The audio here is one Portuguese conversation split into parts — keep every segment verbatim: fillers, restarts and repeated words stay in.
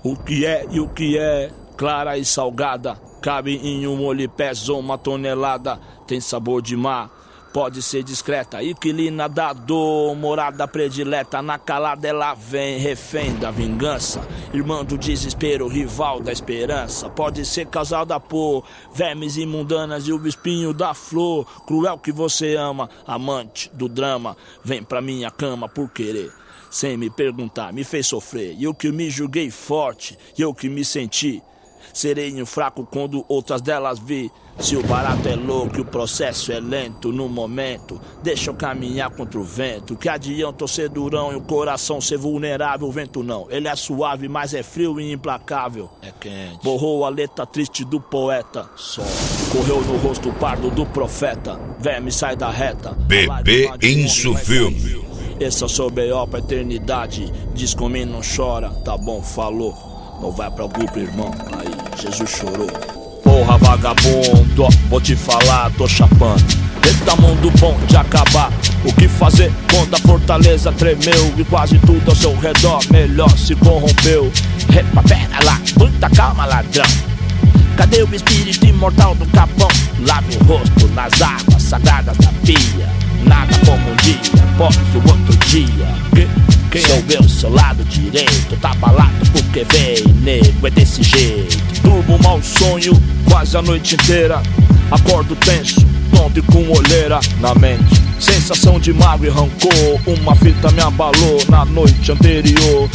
O que é e o que é, clara e salgada, cabe em um molho e pesa uma tonelada. Tem sabor de mar, pode ser discreta, inquilina da dor, morada predileta. Na calada ela vem, refém da vingança, irmã do desespero, rival da esperança. Pode ser causada por vermes imundanas e o espinho da flor. Cruel que você ama, amante do drama, vem pra minha cama por querer, sem me perguntar, me fez sofrer. E eu que me julguei forte, e eu que me senti sereno fraco quando outras delas vi. Se o barato é louco e o processo é lento, no momento deixa eu caminhar contra o vento. Que adianta eu ser durão e o coração ser vulnerável? O vento não, ele é suave, mas é frio e implacável. É quente. Borrou a letra triste do poeta, só correu no rosto pardo do profeta. Verme sai da reta. B B Inso Filme. Esse é o seu B O pra eternidade. Diz comigo, não chora, tá bom, falou. Não vai pra grupo, irmão, aí Jesus chorou. Porra vagabundo, vou te falar, tô chapando. Eita mundo bom de acabar. O que fazer quando a fortaleza tremeu e quase tudo ao seu redor melhor se corrompeu? Epa, pera lá, muita calma, ladrão. Cadê o espírito imortal do capão? Lave o rosto nas águas sagradas da pia. Nada como um dia, após o outro dia. Que, quem sou eu, seu lado direito? Tá balado porque veio, nego, é desse jeito. Durmo um mau sonho quase a noite inteira. Acordo tenso, tonto e com olheira na mente. Sensação de mágoa e rancor. Uma fita me abalou na noite anterior.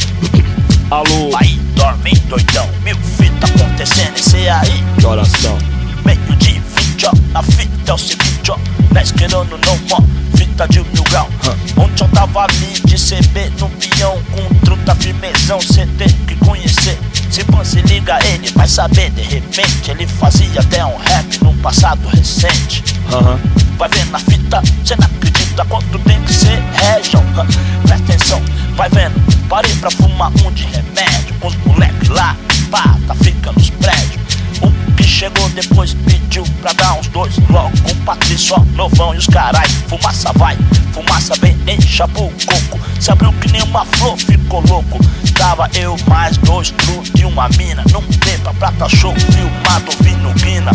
Alô? Aí dorme doidão, mil fita acontecendo, esse aí. Que oração? Meio de vinte, ó, a fita é o seguinte, ó. Não esquerando não, ó, fita de mil grau. Huh. Ontem eu tava ali de C B no peão, com truta firmezão, cê tem que conhecer. Se você liga ele, vai saber, de repente ele fazia até um rap num passado recente. Uhum. Vai vendo na fita, cê não acredita quanto tem que ser région. Huh. Presta atenção, vai vendo, parei pra fumar um de remédio. Com os moleques lá, pá, tá fica nos prédios. O que chegou depois pediu pra dar uns dois logo. Com o Patrício, ó, novão e os carai. Fumaça vai, fumaça vem, encha pro coco. Se abriu que nem uma flor, ficou louco. Tava eu mais dois tru de uma mina. Num tempo, prata show, filmado, ouvindo guina.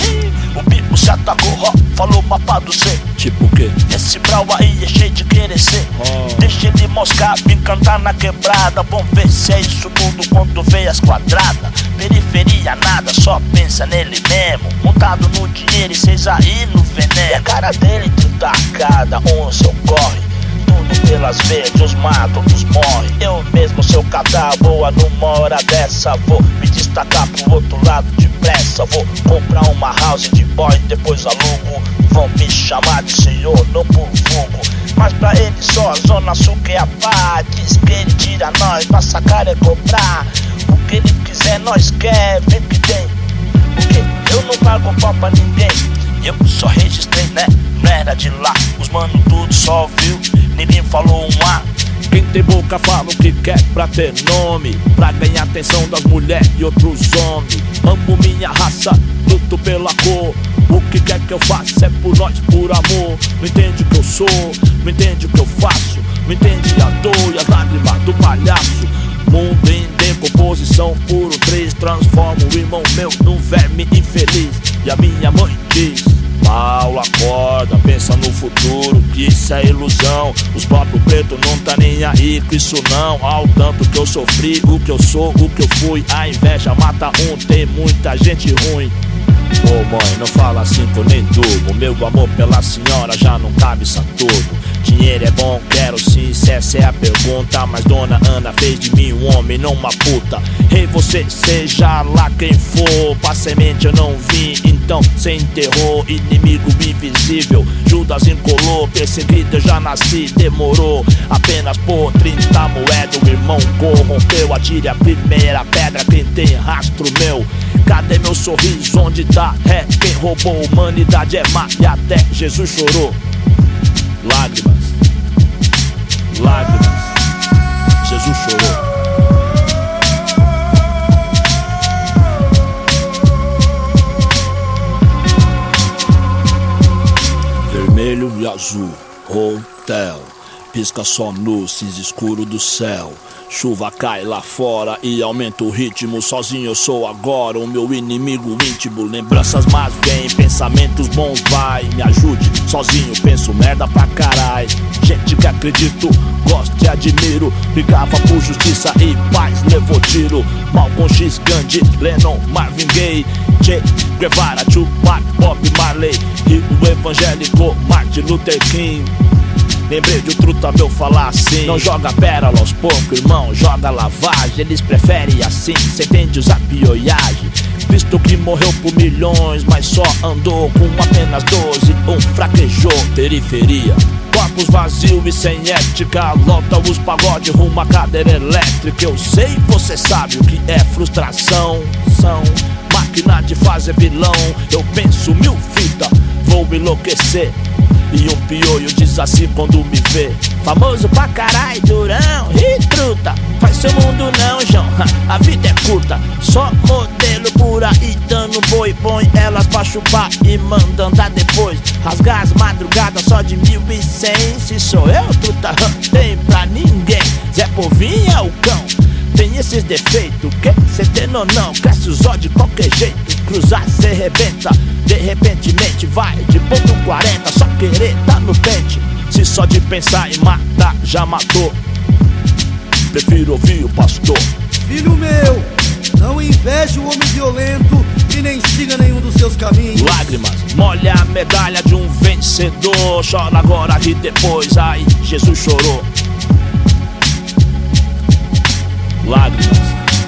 O bico se atacou, ó, falou mapa do C. Tipo o quê? Esse brau aí é cheio de querer ser. Oh. Deixa ele moscar, me cantar na quebrada. Vamos ver se é isso tudo quando vê as quadradas. Periferia nada, só pensa nele mesmo. Montado no dinheiro e cês aí no veneno. E a cara dele tudo cada um seu corre. Tudo pelas verdes, os matam, os morre. Eu mesmo, seu catar, boa numa hora dessa. Vou me destacar pro outro lado depressa. Vou comprar uma house de boy, depois alugo. Vão me chamar de senhor, não por vulgo. Mas pra ele só a zona sul que é a pá. Diz que ele tira nós, pra sacar é cobrar. O que ele quiser nós quer, vem que tem. Porque eu não pago pau pra ninguém. Eu só registrei, né, não era de lá. Os mano tudo só viu, ninguém falou um A. Quem tem boca fala o que quer pra ter nome, pra ganhar atenção das mulheres e outros homens. Amo minha raça, luto pela cor. O que quer que eu faça é por nós, por amor. Não entende o que eu sou, não entende o que eu faço. Não entende a dor e as lágrimas do palhaço. Mundo em decomposição, puro três. Transforma o irmão meu num verme infeliz. E a minha mãe diz: Paulo, acorda, pensa no futuro, que isso é ilusão. Os próprios pretos não tá nem aí com isso não. Ao tanto que eu sofri, o que eu sou, o que eu fui. A inveja mata um, tem muita gente ruim. Ô oh, mãe, não fala assim que eu nem durmo. Meu amor pela senhora já não cabe Saturno. Dinheiro é bom, quero sim, se essa é a pergunta. Mas dona Ana fez de mim um homem, não uma puta. Ei, você, seja lá quem for, pra semente eu não vim, então cê enterrou. Inimigo invisível, Judas encolou. Perseguido eu já nasci, demorou. Apenas por trinta moedas o irmão corrompeu. Atire a primeira pedra quem tem rastro meu. Cadê meu sorriso, onde tá? É, quem roubou a humanidade é má e até Jesus chorou. Lágrimas, lágrimas, Jesus chorou. Vermelho e azul, hotel. pisca só no cinza escuro do céu. Chuva cai lá fora e aumenta o ritmo. Sozinho eu sou agora o meu inimigo íntimo. Lembranças más vêm, pensamentos bons vai. Me ajude, sozinho penso merda pra carai. Gente que acredito, gosto e admiro. Brigava por justiça e paz, levou tiro. Malcolm X, Gandhi, Lennon, Marvin Gaye, Che Guevara, Tupac, Bob Marley e o evangélico Martin Luther King. Lembrei de outro tabel falar assim: não joga pérola aos poucos, irmão, joga lavagem. Eles preferem assim, cê entende usar pioiagem. Cristo que morreu por milhões, mas só andou com apenas doze. Um fraquejou, periferia. Corpos vazios e sem ética, lota os pagode rumo à cadeira elétrica. Eu sei, você sabe o que é frustração. São máquina de fazer vilão. Eu penso mil fitas, vou enlouquecer. E um pioio diz assim quando me vê: famoso pra carai, durão e truta. Faz seu mundo não, João, a vida é curta. Só modelo por aí dando boi. Põe elas pra chupar e manda andar depois. Rasgar as madrugadas só de mil e cem. Se sou eu, truta, tem pra ninguém. Zé Povinho é o cão, tem esses defeitos, que cê tem ou não? Cresce os olhos de qualquer jeito. Cruzar cê rebenta, de repentemente vai de ponto quarenta. Só querer tá no pente. Se só de pensar em matar já matou, prefiro ouvir o pastor. Filho meu, não inveje o homem violento e nem siga nenhum dos seus caminhos. Lágrimas, molha a medalha de um vencedor. Chora agora, ri depois, ai, Jesus chorou. Lágrimas.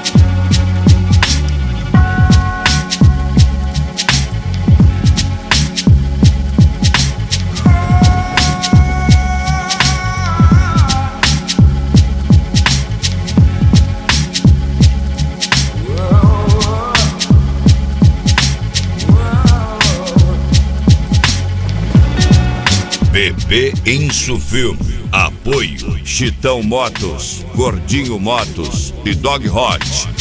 B B Insu Filme. Apoio Chitão Motos, Gordinho Motos e Dog Hot.